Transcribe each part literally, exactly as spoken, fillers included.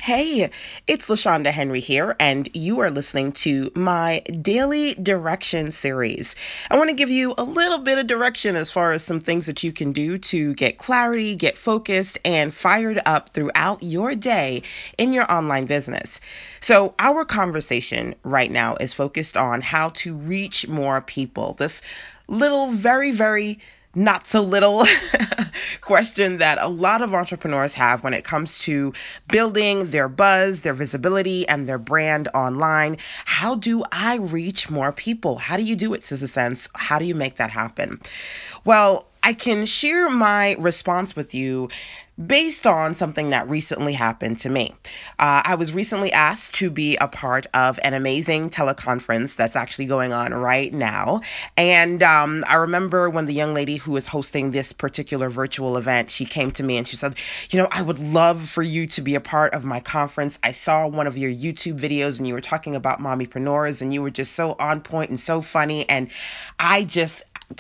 Hey, it's LaShonda Henry here, and you are listening to my Daily Direction series. I want to give you a little bit of direction as far as some things that you can do to get clarity, get focused, and fired up throughout your day in your online business. So, our conversation right now is focused on how to reach more people. This little, very, very not so little question that a lot of entrepreneurs have when it comes to building their buzz, their visibility, and their brand online. How do I reach more people? How do you do it, Sister Sense? How do you make that happen? Well, I can share my response with you based on something that recently happened to me. Uh, I was recently asked to be a part of an amazing teleconference that's actually going on right now. And um, I remember when the young lady who was hosting this particular virtual event, she came to me and she said, you know, I would love for you to be a part of my conference. I saw one of your YouTube videos and you were talking about mommypreneurs and you were just so on point and so funny. And I just...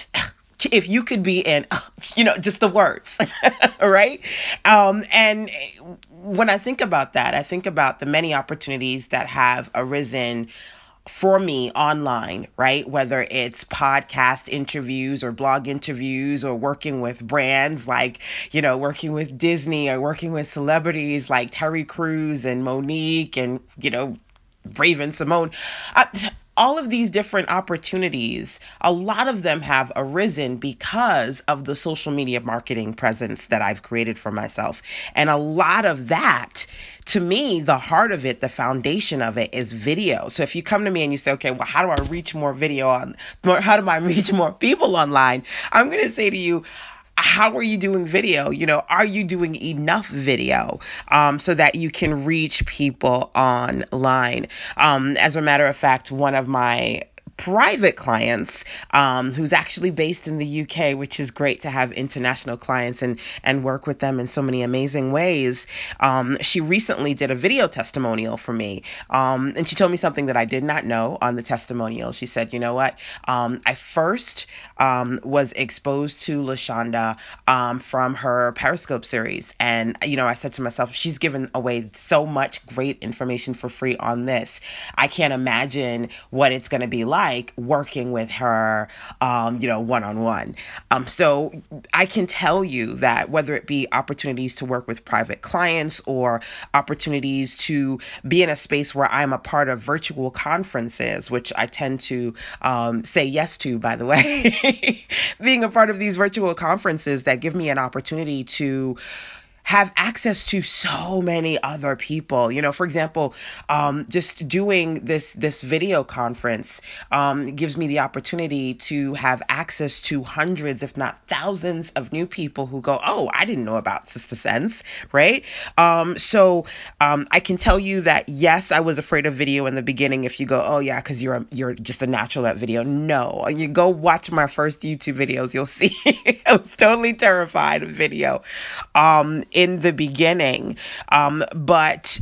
if you could be in, you know, just the words, right? Um, and when I think about that, I think about the many opportunities that have arisen for me online, right? Whether it's podcast interviews or blog interviews or working with brands like, you know, working with Disney or working with celebrities like Terry Crews and Monique and, you know, Raven Simone. Uh, all of these different opportunities, a lot of them have arisen because of the social media marketing presence that I've created for myself. And a lot of that, to me, the heart of it, the foundation of it is video. So if you come to me and you say, okay, well, how do I reach more video on, more, how do I reach more people online? I'm going to say to you, how are you doing video? You know, are you doing enough video um, so that you can reach people online? Um, as a matter of fact, one of my private clients um, who's actually based in the U K, which is great to have international clients and, and work with them in so many amazing ways. Um, she recently did a video testimonial for me. Um, and she told me something that I did not know on the testimonial. She said, you know what? Um, I first um, was exposed to LaShonda um, from her Periscope series. And, you know, I said to myself, she's given away so much great information for free on this. I can't imagine what it's going to be like like working with her, um, you know, one-on-one. Um, so I can tell you that whether it be opportunities to work with private clients or opportunities to be in a space where I'm a part of virtual conferences, which I tend to um, say yes to, by the way, being a part of these virtual conferences that give me an opportunity to have access to so many other people. You know, for example, um, just doing this this video conference um, gives me the opportunity to have access to hundreds, if not thousands, of new people who go, "Oh, I didn't know about Sister Sense," right? Um, so um, I can tell you that yes, I was afraid of video in the beginning. If you go, "Oh yeah," because you're a, you're just a natural at video. No, you go watch my first YouTube videos, you'll see I was totally terrified of video. Um, in the beginning. Um, but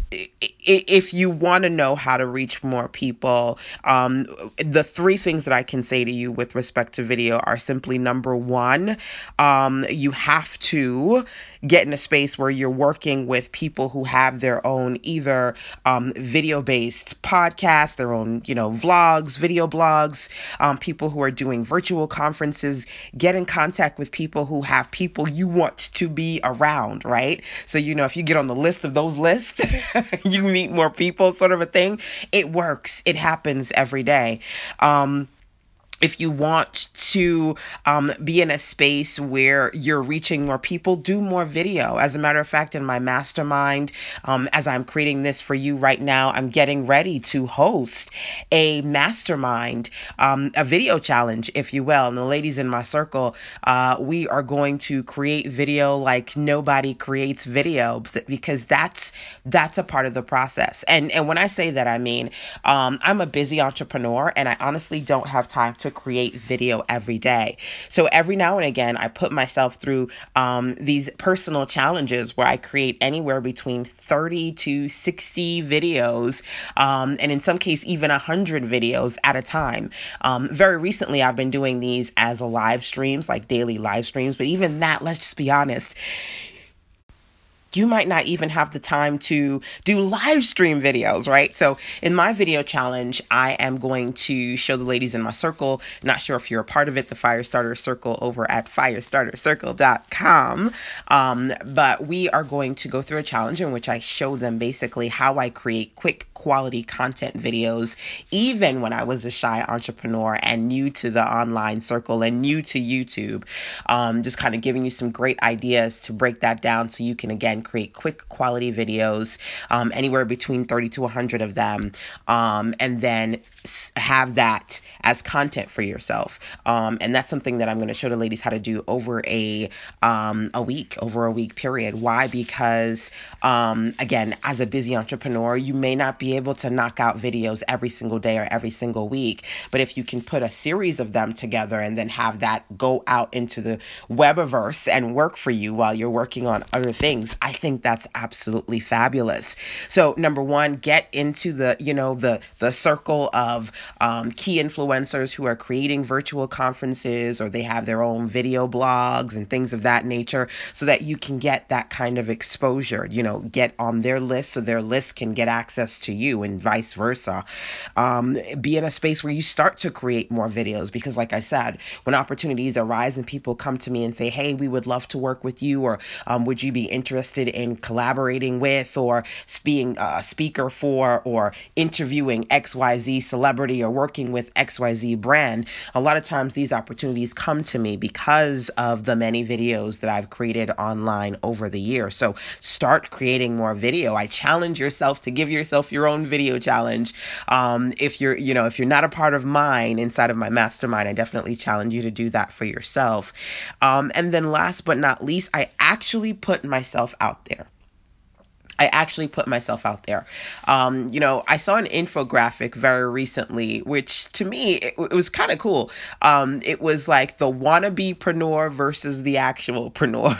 if you want to know how to reach more people, um, the three things that I can say to you with respect to video are simply number one, um, you have to get in a space where you're working with people who have their own either um, video-based podcasts, their own, you know, vlogs, video blogs, um, people who are doing virtual conferences. Get in contact with people who have people you want to be around, right? So, you know, if you get on the list of those lists, you meet more people, sort of a thing. It works. It happens every day. Um, If you want to um, be in a space where you're reaching more people, do more video. As a matter of fact, in my mastermind, um, as I'm creating this for you right now, I'm getting ready to host a mastermind, um, a video challenge, if you will. And the ladies in my circle, uh, we are going to create video like nobody creates video, because that's that's a part of the process. And and when I say that, I mean um, I'm a busy entrepreneur, and I honestly don't have time to create video every day. So every now and again, I put myself through um, these personal challenges where I create anywhere between thirty to sixty videos, um, and in some case, even one hundred videos at a time. Um, very recently, I've been doing these as a live streams, like daily live streams, but even that, let's just be honest, you might not even have the time to do live stream videos, right? So in my video challenge, I am going to show the ladies in my circle, not sure if you're a part of it, the Firestarter Circle over at firestarter circle dot com. Um, but we are going to go through a challenge in which I show them basically how I create quick quality content videos, even when I was a shy entrepreneur and new to the online circle and new to YouTube. Um, just kind of giving you some great ideas to break that down so you can, again, create quick quality videos, um, anywhere between thirty to one hundred of them, um, and then have that as content for yourself. Um, and that's something that I'm going to show the ladies how to do over a um, a week, over a week period. Why? Because, um, again, as a busy entrepreneur, you may not be able to knock out videos every single day or every single week. But if you can put a series of them together and then have that go out into the webiverse and work for you while you're working on other things, I think that's absolutely fabulous. So number one, get into the, you know, the, the circle of um, key influencers who are creating virtual conferences, or they have their own video blogs and things of that nature, so that you can get that kind of exposure, you know, get on their list so their list can get access to you, and vice versa. Um, be in a space where you start to create more videos, because like I said, when opportunities arise and people come to me and say, hey, we would love to work with you, or um, would you be interested in collaborating with, or being a speaker for, or interviewing X Y Z celebrity, or working with X Y Z brand, a lot of times these opportunities come to me because of the many videos that I've created online over the years. So start creating more video. I challenge yourself to give yourself your own video challenge. Um, if you're, you know, if you're not a part of mine inside of my mastermind, I definitely challenge you to do that for yourself. Um, and then last but not least, I actually put myself out there. I actually put myself out there. Um, you know, I saw an infographic very recently, which to me, it, it was kind of cool. Um, it was like the wannabe-preneur versus the actual-preneur.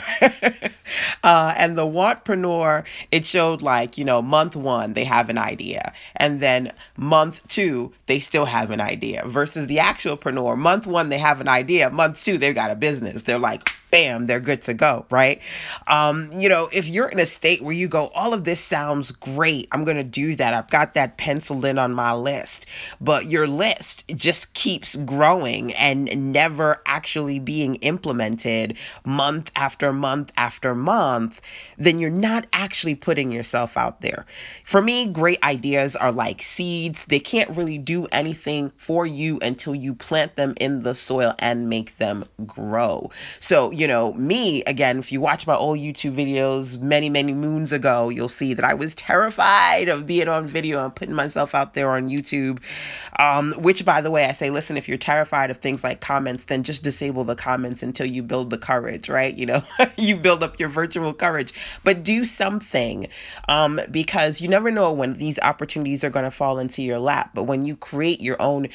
uh, and the want-preneur, it showed like, you know, month one, they have an idea. And then month two, they still have an idea. Versus the actual-preneur, month one, they have an idea. Month two, they've got a business. They're like, bam, they're good to go, right? Um, you know, if you're in a state where you go, all of this sounds great, I'm going to do that, I've got that penciled in on my list, but your list just keeps growing and never actually being implemented month after month after month, then you're not actually putting yourself out there. For me, great ideas are like seeds. They can't really do anything for you until you plant them in the soil and make them grow. So, you know, me, again, if you watch my old YouTube videos many, many moons ago, you'll see that I was terrified of being on video and putting myself out there on YouTube. Um, which, by the way, I say, listen, if you're terrified of things like comments, then just disable the comments until you build the courage, right? You know, you build up your virtual courage, but do something, um, because you never know when these opportunities are going to fall into your lap. But when you create your own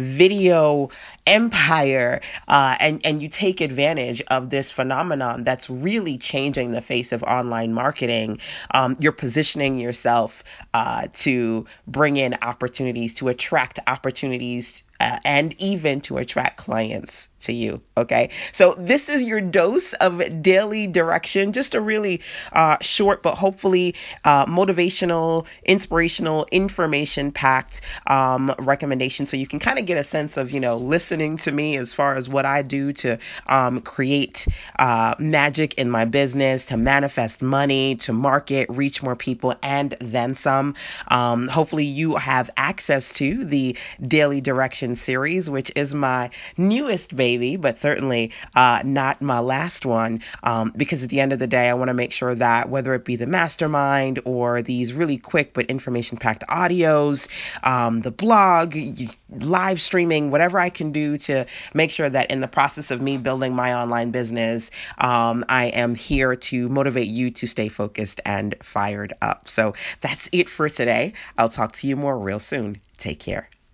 video empire, uh, and, and you take advantage of this phenomenon that's really changing the face of online marketing, um, you're positioning yourself uh, to bring in opportunities, to attract opportunities, uh, and even to attract clients to you. Okay. So this is your dose of daily direction, just a really uh, short, but hopefully uh, motivational, inspirational, information packed um, recommendation. So you can kind of get a sense of, you know, listening to me as far as what I do to um, create uh, magic in my business, to manifest money, to market, reach more people, and then some. Um, hopefully you have access to the Daily Direction series, which is my newest baby. But certainly uh, not my last one, um, because at the end of the day, I want to make sure that whether it be the mastermind or these really quick but information-packed audios, um, the blog, live streaming, whatever I can do to make sure that in the process of me building my online business, um, I am here to motivate you to stay focused and fired up. So that's it for today. I'll talk to you more real soon. Take care.